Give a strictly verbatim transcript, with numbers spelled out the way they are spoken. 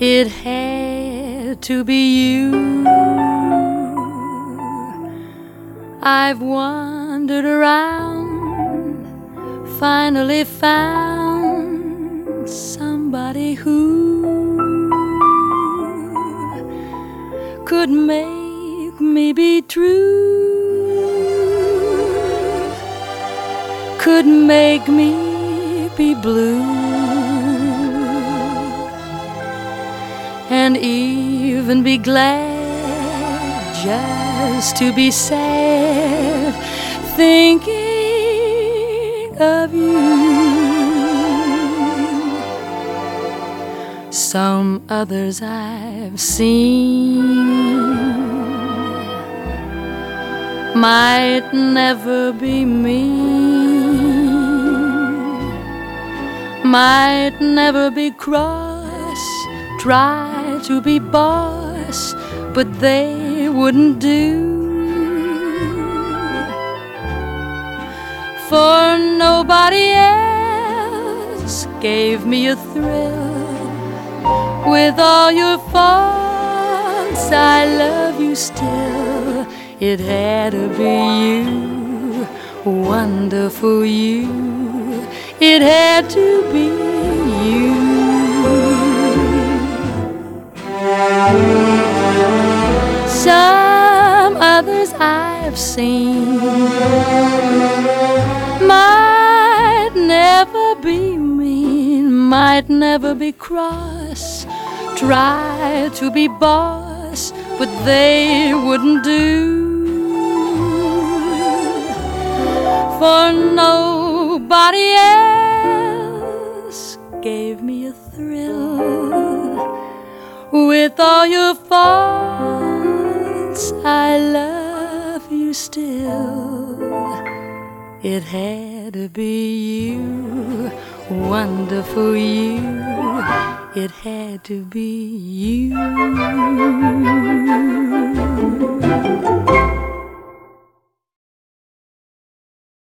It had to be you. I've wandered around, finally found somebody who could make me be true, could make me be blue, and even be glad just to be sad, thinking of you. Some others I've seen might never be mean, might never be cross, try to be boss, but they wouldn't do. For nobody else gave me a thrill. With all your faults, I love you still. It had to be you, wonderful you. It had to be you. Some others I've seen might never be mean, might never be cross, try to be boss, but they wouldn't do. For nobody else gave me a thrill. With all your faults, I love you still. It had to be you, wonderful you. It had to be you.